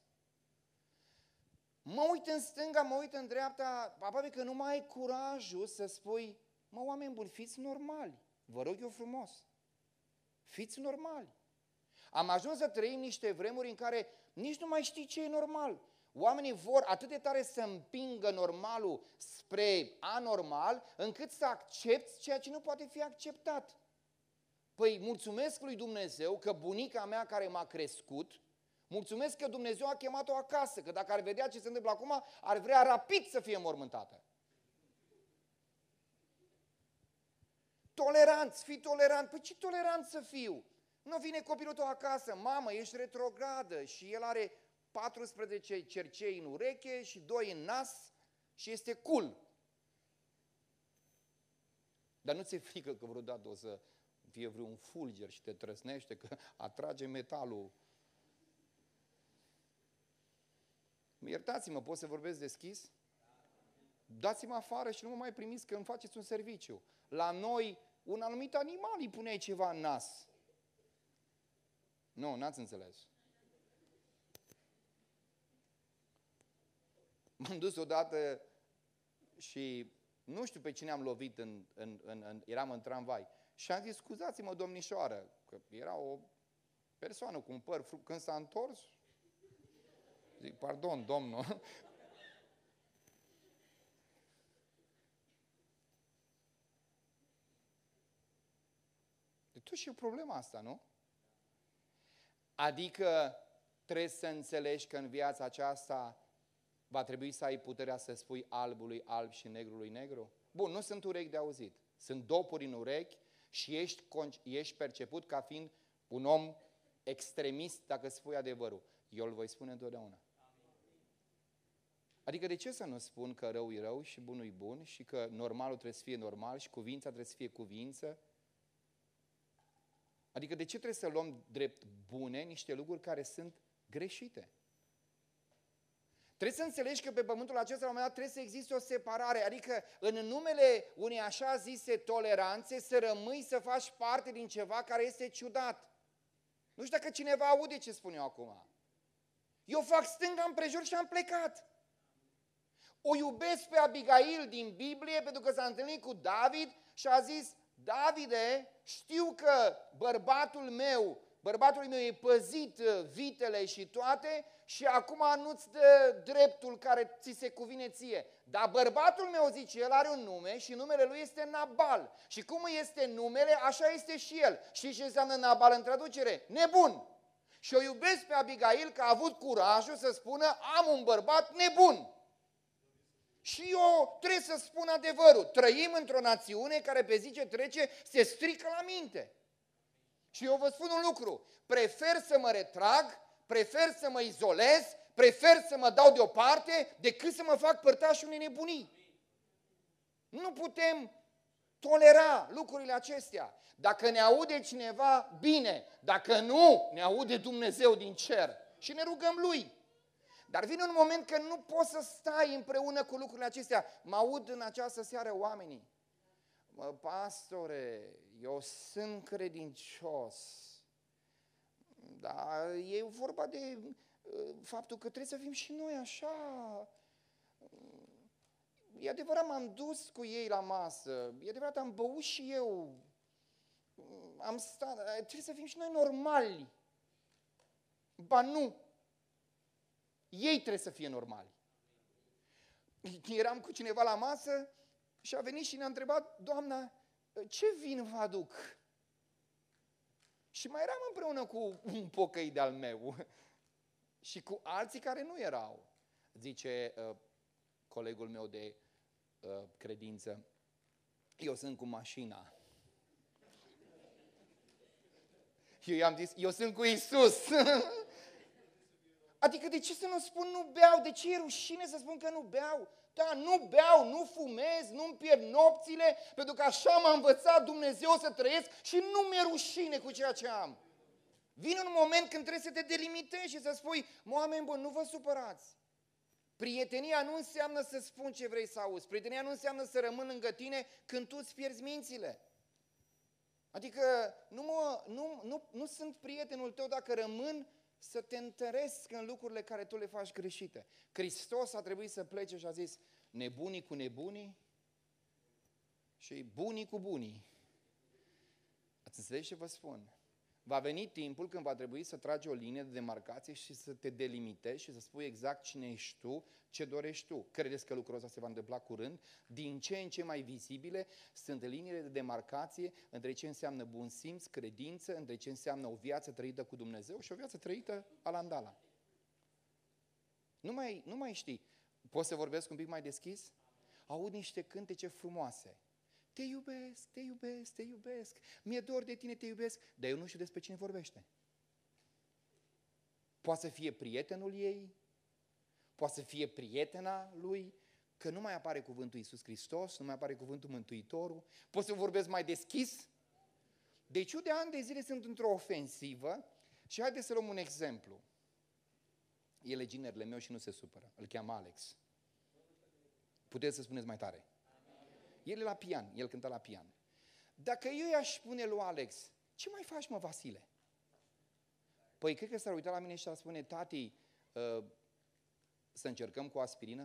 S1: Mă uit în stânga, mă uit în dreapta, aproape că nu mai ai curajul să spui, mă, oameni buni, fiți normali. Vă rog eu frumos. Fiți normali. Am ajuns să trăim niște vremuri în care nici nu mai știi ce e normal.
S2: Oamenii vor atât de tare să împingă normalul spre anormal, încât să accepți ceea ce nu poate fi acceptat. Păi mulțumesc lui Dumnezeu că bunica mea care m-a crescut, mulțumesc că Dumnezeu a chemat-o acasă, că dacă ar vedea ce se întâmplă acum, ar vrea rapid să fie mormântată. Toleranți, fii tolerant. Păi ce tolerant să fiu? Nu vine copilul tău acasă, mamă, ești retrogradă și el are paisprezece cercei în ureche și doi în nas și este cool. Dar nu ți-e frică că vreodată o să fie vreun fulger și te trăsnește, că atrage metalul? Iertați-mă, pot să vorbesc deschis? Dați-mă afară și nu mă mai primiți că îmi faceți un serviciu. La noi, un anumit animal îi puneai ceva în nas. Nu, n-ați înțeles. M-am dus odată și nu știu pe cine am lovit, în, în, în, în, eram în tramvai. Și am zis, scuzați-mă, domnișoară, că era o persoană cu un păr fruct. Când s-a întors, zic, pardon, domnul. De tot și e problema asta, nu? Adică trebuie să înțelegi că în viața aceasta va trebui să ai puterea să spui albului alb și negrului negru? Bun, nu sunt urechi de auzit. Sunt dopuri în urechi și ești, ești perceput ca fiind un om extremist dacă spui adevărul. Eu îl voi spune întotdeauna. Adică de ce să nu spun că rău e rău și bunul e bun și că normalul trebuie să fie normal și cuvința trebuie să fie cuvință? Adică de ce trebuie să luăm drept bune niște lucruri care sunt greșite? Trebuie să înțelegi că pe pământul acesta, la un moment dat, trebuie să existe o separare. Adică în numele unei așa zise toleranțe, să rămâi să faci parte din ceva care este ciudat. Nu știu dacă cineva aude ce spun eu acum. Eu fac stânga împrejur și am plecat. O iubesc pe Abigail din Biblie pentru că s-a întâlnit cu David și a zis, Davide, știu că bărbatul meu, bărbatul meu e păzit vitele și toate și acum nu-ți dă dreptul care ți se cuvine ție. Dar bărbatul meu, zice, el are un nume și numele lui este Nabal. Și cum este numele, așa este și el. Și ce înseamnă Nabal în traducere? Nebun. Și o iubesc pe Abigail că a avut curajul să spună, am un bărbat nebun. Și eu trebuie să spun adevărul. Trăim într-o națiune care pe zi ce trece se strică la minte. Și eu vă spun un lucru, prefer să mă retrag, prefer să mă izolez, prefer să mă dau deoparte, decât să mă fac părtașul unei nebunii. Nu putem tolera lucrurile acestea. Dacă ne aude cineva, bine. Dacă nu, ne aude Dumnezeu din cer. Și ne rugăm Lui. Dar vine un moment că nu poți să stai împreună cu lucrurile acestea. Mă aud în această seară oamenii. Mă, pastore, eu sunt credincios. Dar e vorba de uh, faptul că trebuie să fim și noi așa. E adevărat, m-am dus cu ei la masă. E adevărat, am băut și eu. Am stat. Trebuie să fim și noi normali. Ba nu. Ei trebuie să fie normali. Eram cu cineva la masă și a venit și ne-a întrebat, doamna, ce vin vă aduc? Și mai eram împreună cu un pocăi de-al meu și cu alții care nu erau. Zice uh, colegul meu de uh, credință, eu sunt cu mașina. Eu i-am zis, eu sunt cu Iisus. Adică de ce să nu spun nu beau? De ce e rușine să spun că nu beau? Da, nu beau, nu fumez, nu-mi pierd nopțile, pentru că așa m-a învățat Dumnezeu să trăiesc și nu mi-e rușine cu ceea ce am. Vine un moment când trebuie să te delimitezi și să spui, oameni buni, nu vă supărați. Prietenia nu înseamnă să spun ce vrei să auzi. Prietenia nu înseamnă să rămân lângă tine când tu îți pierzi mințile. Adică nu, mă, nu, nu, nu sunt prietenul tău dacă rămân să te întăresc în lucrurile care tu le faci greșite. Hristos a trebuit să plece și a zis, nebunii cu nebunii și bunii cu bunii. Ați înțeles ce vă spun? Va veni timpul când va trebui să tragi o linie de demarcație și să te delimitezi și să spui exact cine ești tu, ce dorești tu. Credeți că lucrul ăsta se va întâmpla curând? Din ce în ce mai vizibile sunt liniile de demarcație între ce înseamnă bun simț, credință, între ce înseamnă o viață trăită cu Dumnezeu și o viață trăită alandala. Nu mai, nu mai știi. Poți să vorbesc un pic mai deschis? Aud niște cântece frumoase. Te iubesc, te iubesc, te iubesc, mi-e dor de tine, te iubesc, dar eu nu știu despre cine vorbește. Poate să fie prietenul ei, poate să fie prietena lui, că nu mai apare cuvântul Iisus Hristos, nu mai apare cuvântul Mântuitorul, pot să vorbesc mai deschis. Deci eu de ani de zile sunt într-o ofensivă și haideți să luăm un exemplu. El e ginerele meu și nu se supără, îl cheamă Alex. Puteți să spuneți mai tare. El e la pian, el cântă la pian. Dacă eu i-aș spune lui Alex, ce mai faci, mă, Vasile? Păi, cred că s-ar uita la mine și ar spune, tati, uh, să încercăm cu aspirină?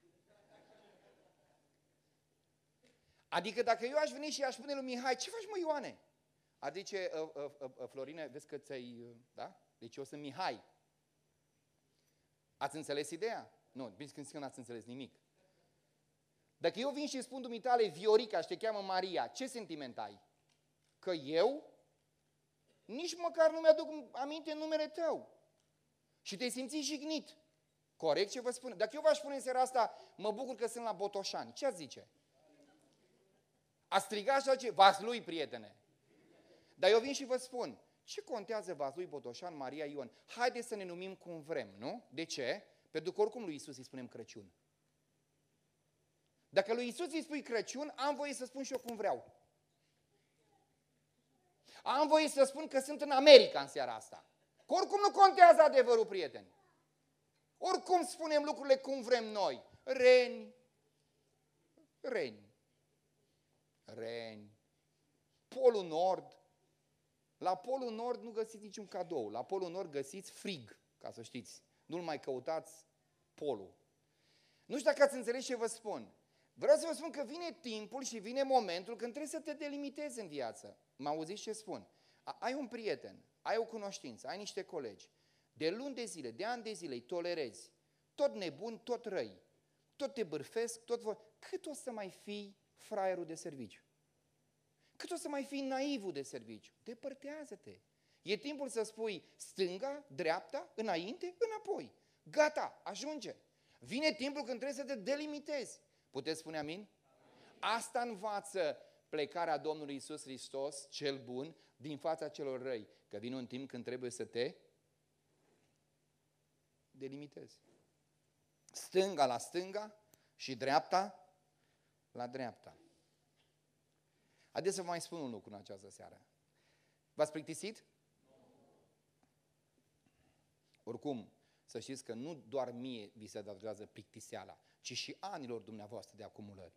S2: Adică dacă eu aș veni și aș spune lui Mihai, ce faci, mă, Ioane? Adice, uh, uh, uh, uh, Florine, vezi că ți-ai, uh, da? Deci eu sunt Mihai. Ați înțeles ideea? Nu, bine că n-ați înțeles nimic. Dacă eu vin și îi spun dumitale Viorica și te cheamă Maria, ce sentiment ai? Că eu nici măcar nu mi-aduc aminte numele tău. Și te simți jignit. Corect ce vă spun? Dacă eu v-aș spune în seara asta, mă bucur că sunt la Botoșani, ce ați zice? A striga așa ce? Vaslui, prietene. Dar eu vin și vă spun, ce contează Vaslui, Botoșan, Maria, Ion? Haideți să ne numim cum vrem, nu? De ce? Pentru că oricum lui Iisus îi spunem Crăciun. Dacă lui Iisus îi spui Crăciun, am voie să spun și eu cum vreau. Am voie să spun că sunt în America în seara asta. Că oricum nu contează adevărul, prieteni. Oricum spunem lucrurile cum vrem noi. Reni, reni, reni, Polul Nord. La Polul Nord nu găsiți niciun cadou. La Polul Nord găsiți frig, ca să știți. Nu-l mai căutați polul. Nu știu dacă ați înțeles ce vă spun. Vreau să vă spun că vine timpul și vine momentul când trebuie să te delimitezi în viață. Mă auziți ce spun? Ai un prieten, ai o cunoștință, ai niște colegi. De luni de zile, de ani de zile îi tolerezi. Tot nebun, tot răi. Tot te bârfesc, tot vor... Cât o să mai fii fraierul de serviciu? Cât o să mai fii naivul de serviciu? Depărtează-te. E timpul să spui stânga, dreapta, înainte, înapoi. Gata, ajunge. Vine timpul când trebuie să te delimitezi. Puteți spune amin? Asta învață plecarea Domnului Iisus Hristos, cel bun, din fața celor răi. Că vine un timp când trebuie să te delimitezi. Stânga la stânga și dreapta la dreapta. Haideți să vă mai spun un lucru în această seară. V-ați plictisit? Oricum, să știți că nu doar mie vi se datorează plictiseala, ci și anilor dumneavoastră de acumulări.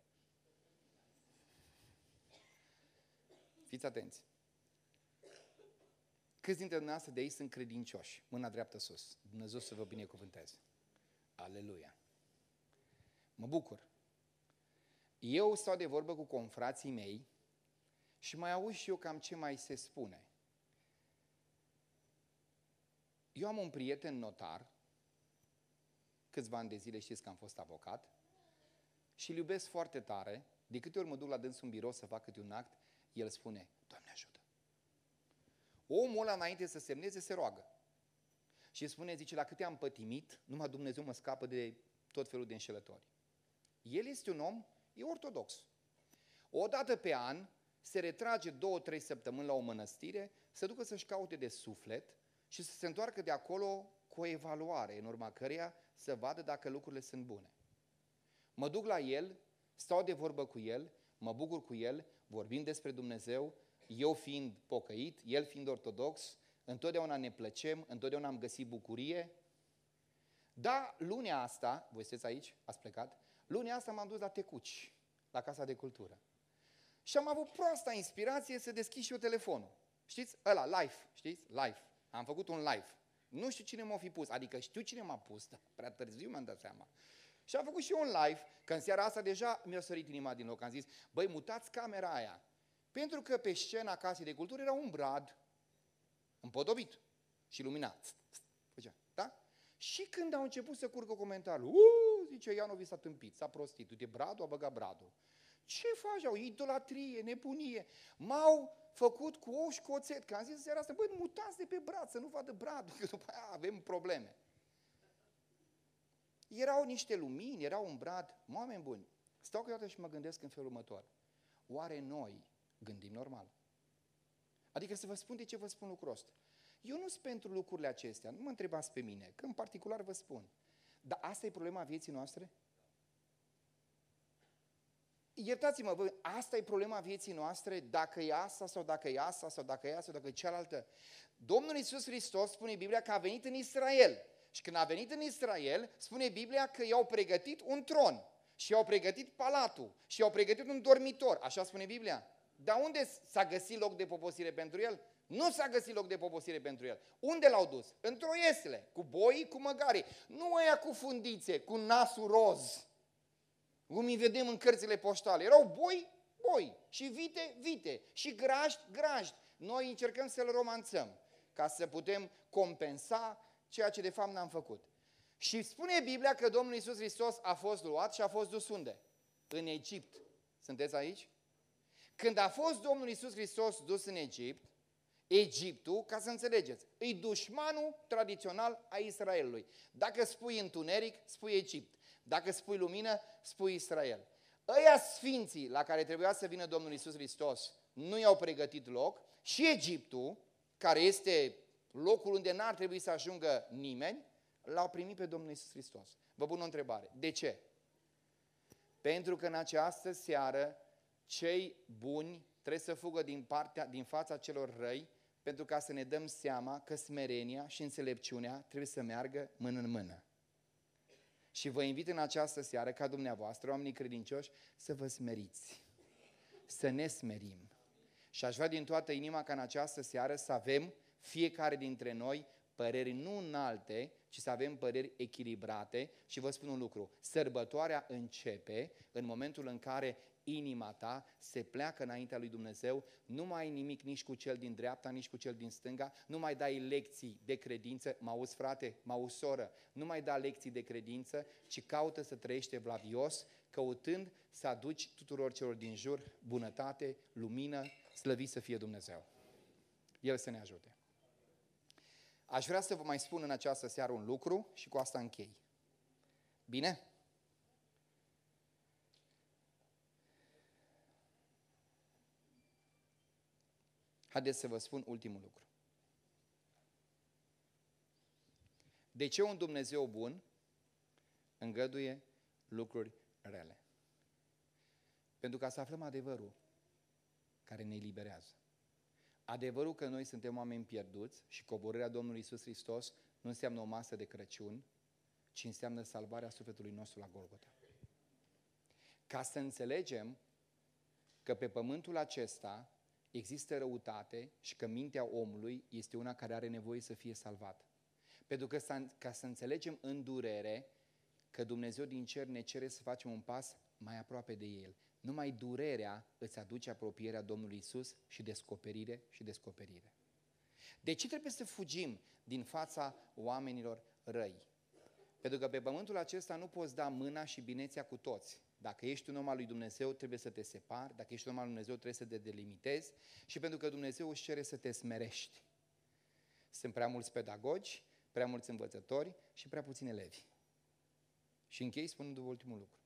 S2: Fiți atenți. Câți dintre dumneavoastră de aici sunt credincioși? Mâna dreaptă sus. Dumnezeu să vă binecuvânteze. Aleluia. Mă bucur. Eu stau de vorbă cu confrații mei și mai aud și eu cam ce mai se spune. Eu am un prieten notar, câțiva ani de zile știți că am fost avocat, și îl iubesc foarte tare. De câte ori mă duc la dânsul în birou să fac câte un act, el spune, Doamne ajută. Omul ăla înainte să semneze se roagă. Și spune, zice, la câte am pătimit, numai Dumnezeu mă scapă de tot felul de înșelători. El este un om, e ortodox. O dată pe an se retrage două, trei săptămâni la o mănăstire, să ducă să-și caute de suflet și să se întoarcă de acolo cu o evaluare, în urma căreia să vadă dacă lucrurile sunt bune. Mă duc la el, stau de vorbă cu el, mă bucur cu el, vorbim despre Dumnezeu, eu fiind pocăit, el fiind ortodox, întotdeauna ne plăcem, întotdeauna am găsit bucurie. Da, lunea asta, voi sunteți aici, ați plecat, lunea asta m-am dus la Tecuci, la Casa de Cultură. Și am avut proasta inspirație să deschid și eu telefonul. Știți? Ăla, live, știți? Live. Am făcut un live. Nu știu cine m-a fi pus, adică știu cine m-a pus, dar prea târziu mi-am dat seama. Și am făcut și eu un live, că în seara asta deja mi-a sărit inima din loc. Am zis, băi, mutați camera aia. Pentru că pe scena Casei de Cultură era un brad. împodobit și luminat. Da? Și când au început să curgă comentariul, uuu, zice, Ianovi s-a tâmpit, s-a prostit, uite, Bradu a băgat Bradu. Ce faci? Au idolatrie, nebunie. M-au făcut cu ou și cu oțet, că am zis seara asta, băi, mutați de pe Brad, să nu vadă Bradu, că după aia avem probleme. Erau niște lumini, erau un Brad, oameni buni. Stau câteodată și mă gândesc în felul următor. Oare noi gândim normal? Adică să vă spun de ce vă spun lucrul ăsta. Eu nu sunt pentru lucrurile acestea, nu mă întrebați pe mine, că în particular vă spun. Dar asta e problema vieții noastre? Iertați-mă, bă, asta e problema vieții noastre, dacă e asta sau dacă e asta sau dacă e asta sau dacă e cealaltă. Domnul Iisus Hristos spune Biblia că a venit în Israel și când a venit în Israel, spune Biblia că i-au pregătit un tron și i-au pregătit palatul și i-au pregătit un dormitor, așa spune Biblia. Dar unde s-a găsit loc de poposire pentru el? Nu s-a găsit loc de poposire pentru el. Unde l-au dus? Într-o iesle, cu boii, cu măgarii. Nu ăia cu fundițe, cu nasul roz. Cum îi vedem în cărțile poștale. Erau boi, boi. Și vite, vite. Și grajd, grajd. Noi încercăm să-l romanțăm ca să putem compensa ceea ce de fapt n-am făcut. Și spune Biblia că Domnul Iisus Hristos a fost luat și a fost dus unde? În Egipt. Sunteți aici? Când a fost Domnul Iisus Hristos dus în Egipt, Egiptul, ca să înțelegeți, e dușmanul tradițional a Israelului. Dacă spui întuneric, spui Egipt. Dacă spui lumină, spui Israel. Ăia sfinții la care trebuia să vină Domnul Iisus Hristos nu i-au pregătit loc și Egiptul, care este locul unde n-ar trebui să ajungă nimeni, l-au primit pe Domnul Iisus Hristos. Vă pun o întrebare. De ce? Pentru că în această seară cei buni trebuie să fugă din, partea, din fața celor răi, pentru ca să ne dăm seama că smerenia și înțelepciunea trebuie să meargă mână în mână. Și vă invit în această seară, ca dumneavoastră, oamenii credincioși, să vă smeriți, să ne smerim. Și aș vrea din toată inima ca în această seară să avem fiecare dintre noi păreri nu înalte, ci să avem păreri echilibrate. Și vă spun un lucru, sărbătoarea începe în momentul în care inima ta se pleacă înaintea lui Dumnezeu, nu mai ai nimic nici cu cel din dreapta, nici cu cel din stânga, nu mai dai lecții de credință, mă auzi frate, mă auzi soră, nu mai da lecții de credință, ci caută să trăiești evlavios, căutând să aduci tuturor celor din jur bunătate, lumină, slăvit să fie Dumnezeu. El să ne ajute. Aș vrea să vă mai spun în această seară un lucru și cu asta închei. Bine? Haideți să vă spun ultimul lucru. De ce un Dumnezeu bun îngăduie lucruri rele? Pentru ca să aflăm adevărul care ne eliberează. Adevărul că noi suntem oameni pierduți și coborârea Domnului Iisus Hristos nu înseamnă o masă de Crăciun, ci înseamnă salvarea sufletului nostru la Golgota. Ca să înțelegem că pe pământul acesta există răutate și că mintea omului este una care are nevoie să fie salvată. Pentru că ca să înțelegem în durere că Dumnezeu din cer ne cere să facem un pas mai aproape de El. Numai durerea îți aduce apropierea Domnului Iisus și descoperire și descoperire. De ce trebuie să fugim din fața oamenilor răi? Pentru că pe pământul acesta nu poți da mâna și binețea cu toți. Dacă ești un om al lui Dumnezeu, trebuie să te separi. Dacă ești un om al lui Dumnezeu, trebuie să te delimitezi. Și pentru că Dumnezeu își cere să te smerești. Sunt prea mulți pedagogi, prea mulți învățători și prea puțini elevi. Și închei spunându-vă ultimul lucru.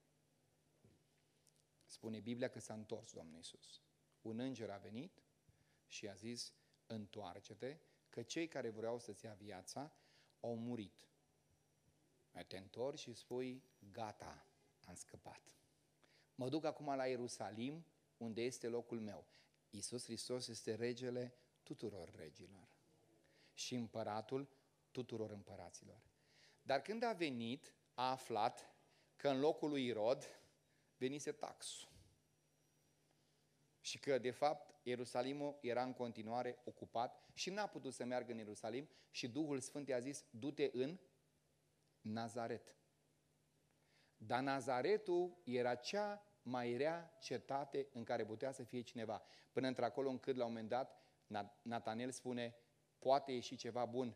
S2: Spune Biblia că s-a întors Domnul Iisus. Un înger a venit și a zis, întoarce-te, că cei care vreau să-ți ia viața au murit. Te întorci și spui, gata, am scăpat. Mă duc acum la Ierusalim, unde este locul meu. Iisus Hristos este regele tuturor regilor și împăratul tuturor împăraților. Dar când a venit, a aflat că în locul lui Irod venise taxul. Și că, de fapt, Ierusalimul era în continuare ocupat și n-a putut să meargă în Ierusalim și Duhul Sfânt i-a zis, du-te în Nazaret. Dar Nazaretul era cea mai rea cetate în care putea să fie cineva. Până într-acolo încât, la un moment dat, Natanel spune, poate ieși ceva bun.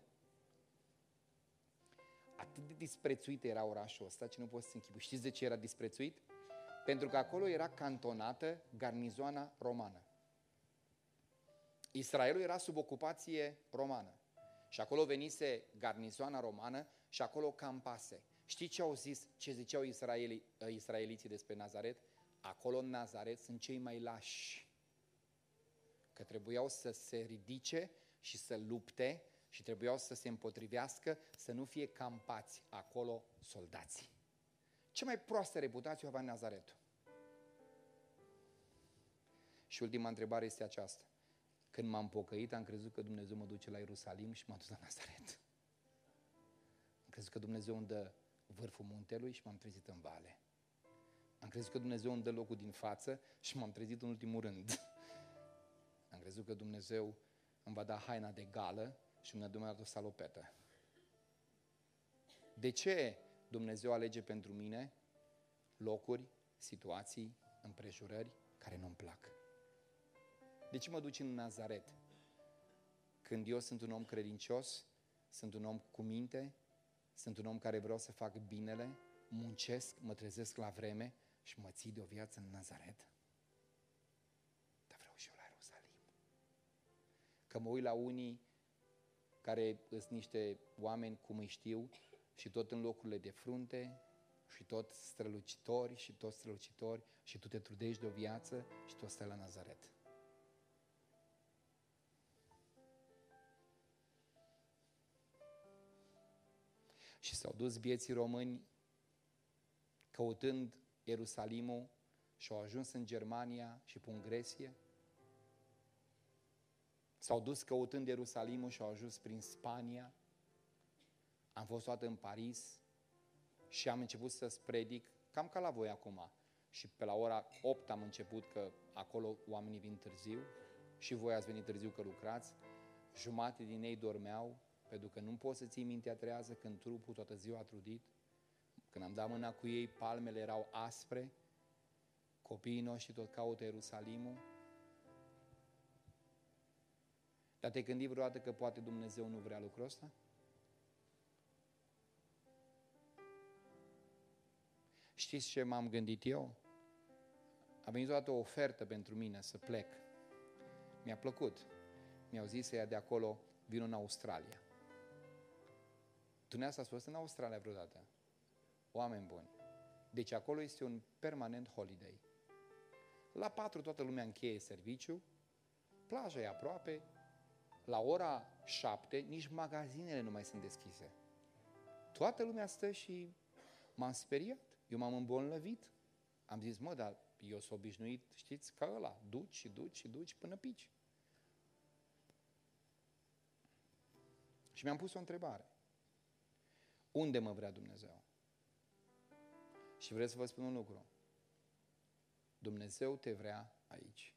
S2: Atât de disprețuit era orașul ăsta, ce nu poți să închipui. Știți de ce era disprețuit? Pentru că acolo era cantonată garnizoana romană. Israelul era sub ocupație romană. Și acolo venise garnizoana romană și acolo campase. Știți ce au zis, ce ziceau israelii, israeliții despre Nazaret? Acolo în Nazaret sunt cei mai lași. Că trebuiau să se ridice și să lupte și trebuiau să se împotrivească, să nu fie campați acolo soldații. Ce mai proastă reputație avea Nazaretul? Și ultima întrebare este aceasta. Când m-am pocăit, am crezut că Dumnezeu mă duce la Ierusalim și m-a dus la Nazaret. Am crezut că Dumnezeu îmi dă vârful muntelui și m-am trezit în vale. Am crezut că Dumnezeu îmi dă locul din față și m-am trezit în ultimul rând. Am crezut că Dumnezeu îmi va da haina de gală și îmi va da o salopetă. De ce Dumnezeu alege pentru mine locuri, situații, împrejurări care nu-mi plac? De ce mă duci în Nazaret? Când eu sunt un om credincios, sunt un om cu minte, sunt un om care vreau să fac binele, muncesc, mă trezesc la vreme și mă ții de o viață în Nazaret? Dar vreau și eu la Ierusalim. Că mă uit la unii care sunt niște oameni cum îi știu și tot în locurile de frunte și tot strălucitori și tot strălucitori și tu te trudești de o viață și tu stai la Nazaret. Și s-au dus bieții români căutând Ierusalimul și au ajuns în Germania și pe Grecia. S-au dus căutând Ierusalimul și au ajuns prin Spania. Am fost toată în Paris și am început să-ți predic, cam ca la voi acum. Și pe la ora opt am început, că acolo oamenii vin târziu și voi ați venit târziu că lucrați. Jumate din ei dormeau, pentru că nu poți să ții mintea trează când trupul toată ziua a trudit. Când am dat mâna cu ei, palmele erau aspre, copiii noștri tot caută Ierusalimul. Dar te-ai gândit vreodată că poate Dumnezeu nu vrea lucrul ăsta? Știți ce m-am gândit eu? A venit o dată o ofertă pentru mine să plec. Mi-a plăcut. Mi-au zis să ia de acolo, vin în Australia. Dumneavoastră ați fost în Australia vreodată? Oameni buni. Deci acolo este un permanent holiday. La patru toată lumea încheie serviciu, plaja e aproape, la ora șapte nici magazinele nu mai sunt deschise. Toată lumea stă și m-am speriat. Eu m-am îmbolnăvit. Am zis, mă, dar eu s-o obișnuit, știți, ca ăla, duci și duci și duci până pici. Și mi-am pus o întrebare. Unde mă vrea Dumnezeu? Și vreau să vă spun un lucru. Dumnezeu te vrea aici.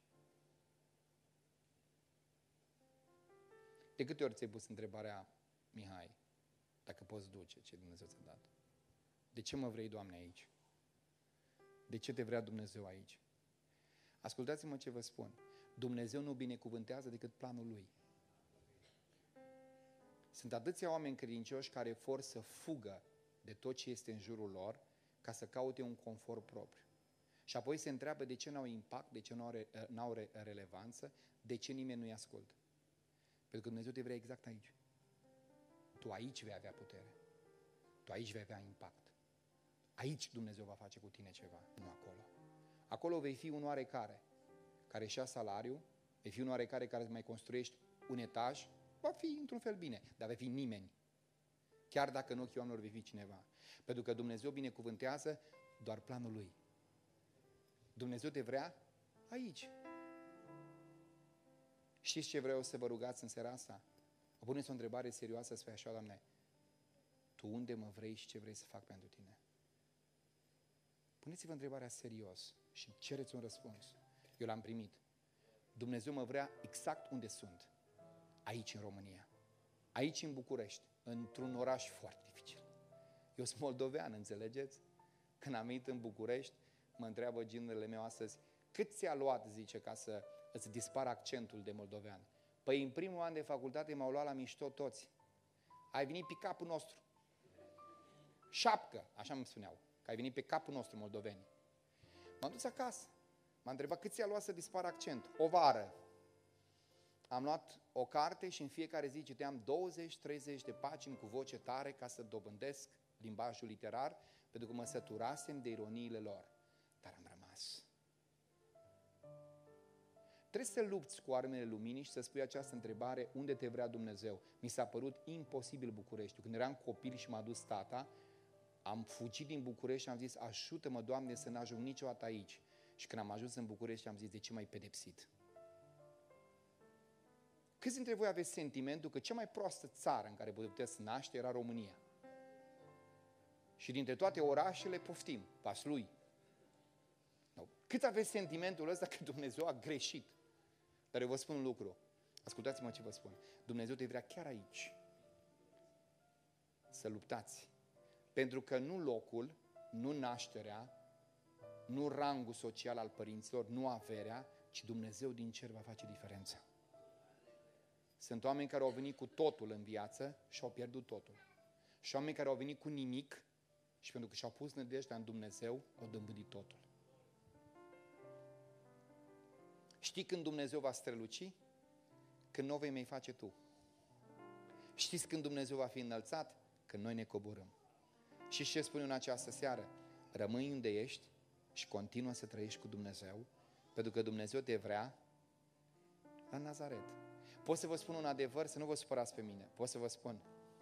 S2: De câte ori ți-ai pus întrebarea, Mihai, dacă poți duce ce Dumnezeu ți-a dat? De ce mă vrei, Doamne, aici? De ce te vrea Dumnezeu aici? Ascultați-mă ce vă spun. Dumnezeu nu binecuvântează decât planul Lui. Sunt atâția oameni credincioși care vor să fugă de tot ce este în jurul lor ca să caute un confort propriu. Și apoi se întreabă de ce n-au impact, de ce n-au, re, n-au re, relevanță, de ce nimeni nu-i ascultă. Pentru că Dumnezeu te vrea exact aici. Tu aici vei avea putere. Tu aici vei avea impact. Aici Dumnezeu va face cu tine ceva, nu acolo. Acolo vei fi un oarecare care își ia salariu, vei fi un oarecare care mai construiești un etaj, va fi într-un fel bine, dar vei fi nimeni. Chiar dacă în ochii oamenilor vei fi cineva. Pentru că Dumnezeu binecuvântează doar planul Lui. Dumnezeu te vrea aici. Știți ce vreau să vă rugați în seara asta? Vă puneți o întrebare serioasă, să fie așa, Doamne, Tu unde mă vrei și ce vrei să fac pentru Tine? Puneți-vă întrebarea serios și cereți un răspuns. Eu l-am primit. Dumnezeu mă vrea exact unde sunt. Aici în România. Aici în București. Într-un oraș foarte dificil. Eu sunt moldovean, înțelegeți? Când am venit în București, mă întreabă ginerele meu astăzi, cât ți-a luat, zice, ca să îți dispară accentul de moldovean? Păi în primul an de facultate m-au luat la mișto toți. Ai venit pe capul nostru. Șapcă, așa îmi spuneau, că ai venit pe capul nostru, moldoveni. M-am dus acasă. M-a întrebat cât ți-a luat să dispară accentul. O vară. Am luat o carte și în fiecare zi citeam douăzeci treizeci de pagini cu voce tare ca să dobândesc limbajul literar, pentru că mă săturasem de ironiile lor. Dar am rămas. Trebuie să lupți cu armele luminii și să spui această întrebare: unde te vrea Dumnezeu? Mi s-a părut imposibil Bucureștiul. Când eram copil și m-a dus tata, am fugit din București și am zis: ajută-mă, Doamne, să n-ajung niciodată aici. Și când am ajuns în București am zis: de ce m-ai pedepsit? Câți dintre voi aveți sentimentul că cea mai proastă țară în care puteți să naște era România? Și dintre toate orașele poftim, Vaslui. Cât aveți sentimentul ăsta că Dumnezeu a greșit? Dar eu vă spun un lucru. Ascultați-mă ce vă spun. Dumnezeu te vrea chiar aici. Să luptați. Pentru că nu locul, nu nașterea, nu rangul social al părinților, nu averea, ci Dumnezeu din cer va face diferența. Sunt oameni care au venit cu totul în viață și au pierdut totul. Și oameni care au venit cu nimic și pentru că și-au pus nădejdea în Dumnezeu, au dămbâdit totul. Știi când Dumnezeu va străluci? Când nu o vei mai face tu. Știți când Dumnezeu va fi înălțat? Când noi ne coborâm. Și ce spun eu în această seară? Rămâi unde ești și continuă să trăiești cu Dumnezeu, pentru că Dumnezeu te vrea la Nazaret. Pot să vă spun un adevăr, să nu vă supărați pe mine. Pot să vă spun.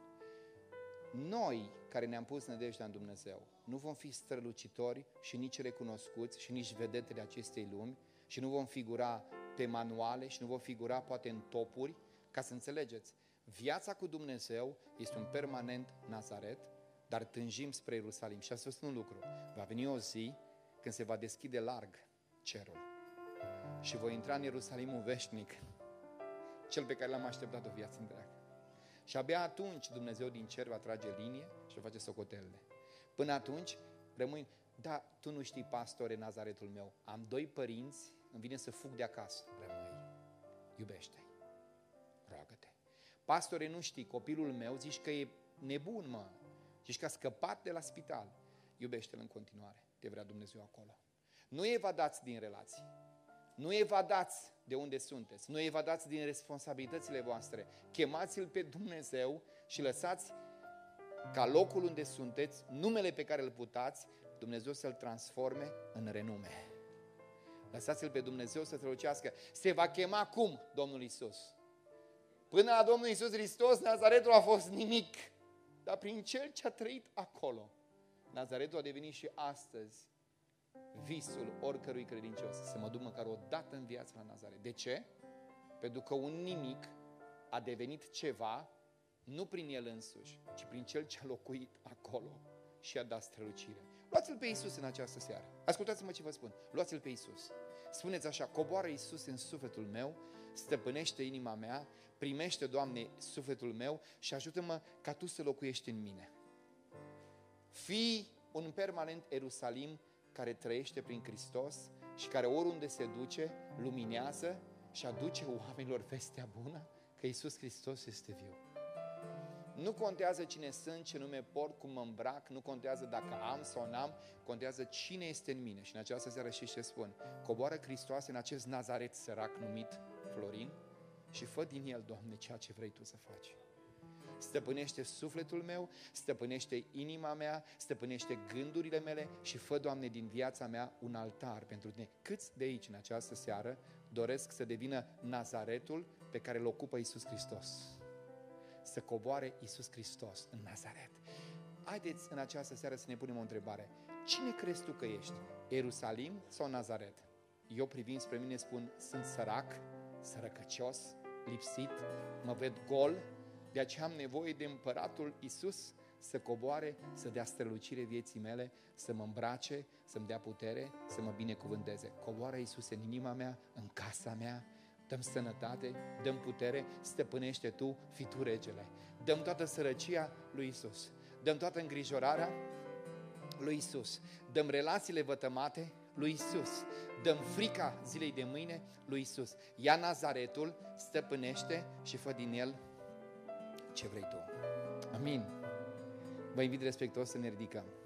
S2: Noi, care ne-am pus nădejdea în Dumnezeu, nu vom fi strălucitori și nici recunoscuți și nici vedetele acestei lumi și nu vom figura pe manuale și nu vom figura poate în topuri, ca să înțelegeți. Viața cu Dumnezeu este un permanent Nazaret, dar tânjim spre Ierusalim. Și să vă spun un lucru. Va veni o zi când se va deschide larg cerul și voi intra în Ierusalimul veșnic, cel pe care l-am așteptat o viață întreagă. Și abia atunci Dumnezeu din cer va trage linie și va face socotelele. Până atunci rămâi, da, tu nu știi, pastore, Nazaretul meu, am doi părinți, îmi vine să fug de acasă. Rămâi, iubește-i, roagă-te. Pastore, nu știi, copilul meu, zici că e nebun, mă, zici că a scăpat de la spital. Iubește-l în continuare, te vrea Dumnezeu acolo. Nu evadați din relații. Nu evadați de unde sunteți, nu evadați din responsabilitățile voastre. Chemați-L pe Dumnezeu și lăsați ca locul unde sunteți, numele pe care îl purtați, Dumnezeu să-l transforme în renume. Lăsați-L pe Dumnezeu să strălucească. Se va chema cum Domnul Iisus? Până la Domnul Iisus Hristos, Nazaretul a fost nimic. Dar prin Cel ce a trăit acolo, Nazaretul a devenit și astăzi visul oricărui credincios, să mă duc măcar o dată în viață la Nazaret. De ce? Pentru că un nimic a devenit ceva, nu prin el însuși, ci prin cel ce a locuit acolo și a dat strălucire. Luați-L pe Iisus în această seară. Ascultați-mă ce vă spun. Luați-L pe Iisus. Spuneți așa: coboară Iisus în sufletul meu, stăpânește inima mea, primește, Doamne, sufletul meu și ajută-mă ca Tu să locuiești în mine. Fii un permanent Ierusalim care trăiește prin Hristos și care oriunde se duce, luminează și aduce oamenilor vestea bună că Iisus Hristos este viu. Nu contează cine sunt, ce nume port, cum mă îmbrac, nu contează dacă am sau n-am, contează cine este în mine. Și în această seară și ce spun: coboară Hristos în acest Nazaret sărac numit Florin și fă din el, Doamne, ceea ce vrei Tu să faci. Stăpânește sufletul meu, stăpânește inima mea, stăpânește gândurile mele și fă, Doamne, din viața mea un altar pentru Tine. Câți de aici în această seară doresc să devină Nazaretul pe care îl ocupă Iisus Hristos? Să coboare Iisus Hristos în Nazaret. Haideți în această seară să ne punem o întrebare. Cine crezi tu că ești? Ierusalim sau Nazaret? Eu, privind spre mine, spun: sunt sărac, sărăcăcios, lipsit, mă ved gol. De aceea am nevoie de împăratul Iisus să coboare, să dea strălucire vieții mele, să mă îmbrace, să-mi dea putere, să mă binecuvânteze. Coboară, Iisus, în inima mea, în casa mea, dăm sănătate, dăm putere, stăpânește Tu, fii Tu regele. Dăm toată sărăcia lui Iisus, dăm toată îngrijorarea lui Iisus, dăm relațiile vătămate lui Isus. Dăm frica zilei de mâine lui Isus. Ia Nazaretul, stăpânește și fă din el ce vrei tu. Amin. Vă invit respectuos să ne ridicăm.